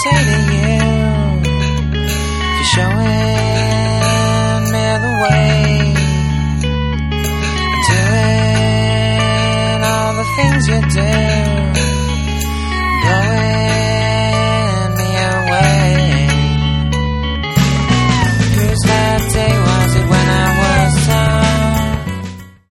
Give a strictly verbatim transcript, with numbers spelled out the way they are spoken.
say to you for showing me the way, doing all the things you do.